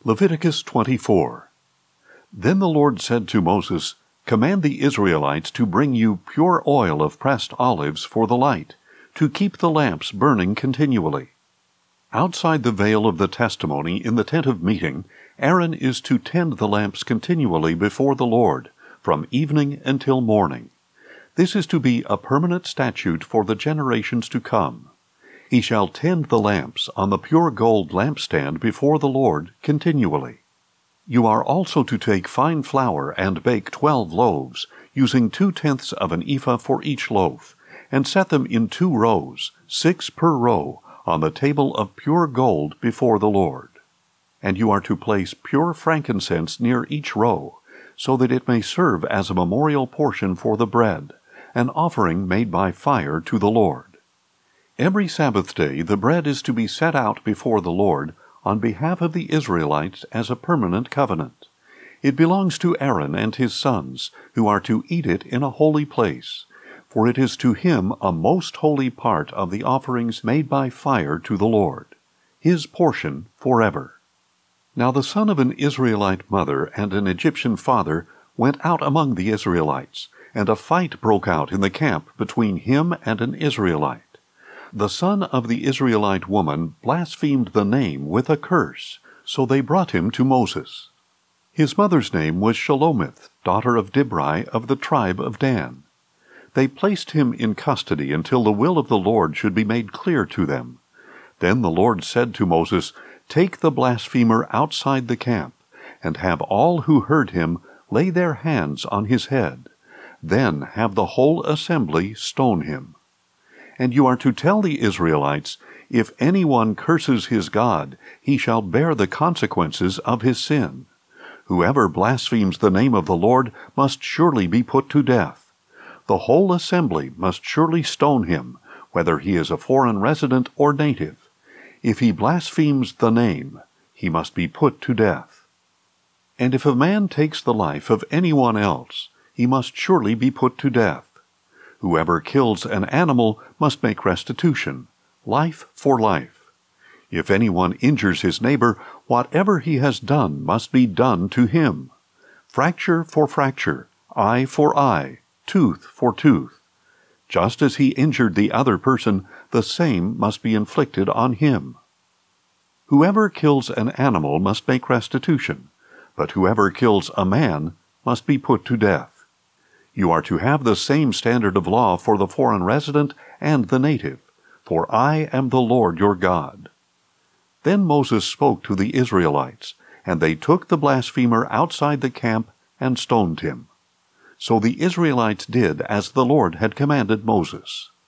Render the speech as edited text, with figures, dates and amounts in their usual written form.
Leviticus 24. Then the Lord said to Moses, Command the Israelites to bring you pure oil of pressed olives for the light, to keep the lamps burning continually. Outside the veil of the testimony in the tent of meeting, Aaron is to tend the lamps continually before the Lord, from evening until morning. This is to be a permanent statute for the generations to come. He shall tend the lamps on the pure gold lampstand before the Lord continually. You are also to take fine flour and bake 12 loaves, using 2/10 of an ephah for each loaf, and set them in 2 rows, 6 per row, on the table of pure gold before the Lord. And you are to place pure frankincense near each row, so that it may serve as a memorial portion for the bread, an offering made by fire to the Lord. Every Sabbath day the bread is to be set out before the Lord on behalf of the Israelites as a permanent covenant. It belongs to Aaron and his sons, who are to eat it in a holy place, for it is to him a most holy part of the offerings made by fire to the Lord, his portion forever. Now the son of an Israelite mother and an Egyptian father went out among the Israelites, and a fight broke out in the camp between him and an Israelite. The son of the Israelite woman blasphemed the name with a curse, so they brought him to Moses. His mother's name was Shelomith, daughter of Dibri of the tribe of Dan. They placed him in custody until the will of the Lord should be made clear to them. Then the Lord said to Moses, Take the blasphemer outside the camp, and have all who heard him lay their hands on his head. Then have the whole assembly stone him. And you are to tell the Israelites, If anyone curses his God, he shall bear the consequences of his sin. Whoever blasphemes the name of the Lord must surely be put to death. The whole assembly must surely stone him, whether he is a foreign resident or native. If he blasphemes the name, he must be put to death. And if a man takes the life of anyone else, he must surely be put to death. Whoever kills an animal must make restitution, life for life. If anyone injures his neighbor, whatever he has done must be done to him. Fracture for fracture, eye for eye, tooth for tooth. Just as he injured the other person, the same must be inflicted on him. Whoever kills an animal must make restitution, but whoever kills a man must be put to death. You are to have the same standard of law for the foreign resident and the native, for I am the Lord your God. Then Moses spoke to the Israelites, and they took the blasphemer outside the camp and stoned him. So the Israelites did as the Lord had commanded Moses.